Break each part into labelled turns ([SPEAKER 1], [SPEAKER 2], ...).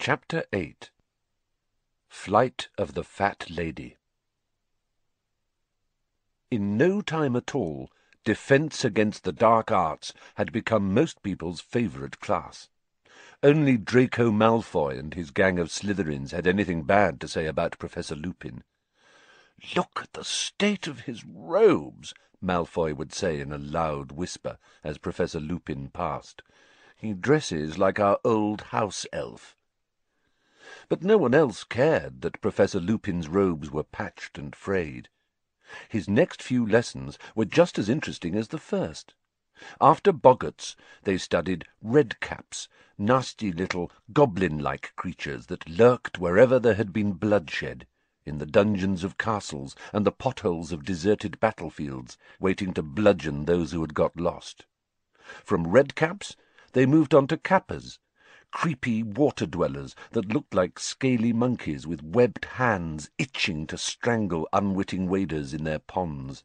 [SPEAKER 1] Chapter 8 Flight of the Fat Lady. In no time at all, defence against the dark arts had become most people's favourite class. Only Draco Malfoy and his gang of Slytherins had anything bad to say about Professor Lupin. "Look at the state of his robes," Malfoy would say in a loud whisper as Professor Lupin passed. "He dresses like our old house elf." But no one else cared that Professor Lupin's robes were patched and frayed. His next few lessons were just as interesting as the first. After boggarts, they studied redcaps, nasty little goblin-like creatures that lurked wherever there had been bloodshed, in the dungeons of castles and the potholes of deserted battlefields, waiting to bludgeon those who had got lost. From redcaps, they moved on to kappas, creepy water-dwellers that looked like scaly monkeys with webbed hands itching to strangle unwitting waders in their ponds.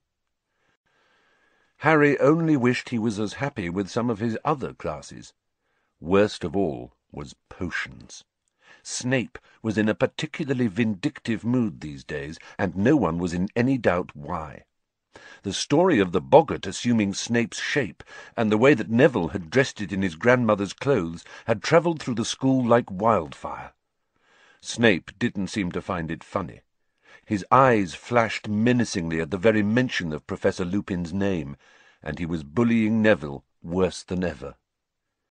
[SPEAKER 1] Harry only wished he was as happy with some of his other classes. Worst of all was potions. Snape was in a particularly vindictive mood these days, and no one was in any doubt why. The story of the boggart assuming Snape's shape, and the way that Neville had dressed it in his grandmother's clothes, had travelled through the school like wildfire. Snape didn't seem to find it funny. His eyes flashed menacingly at the very mention of Professor Lupin's name, and he was bullying Neville worse than ever.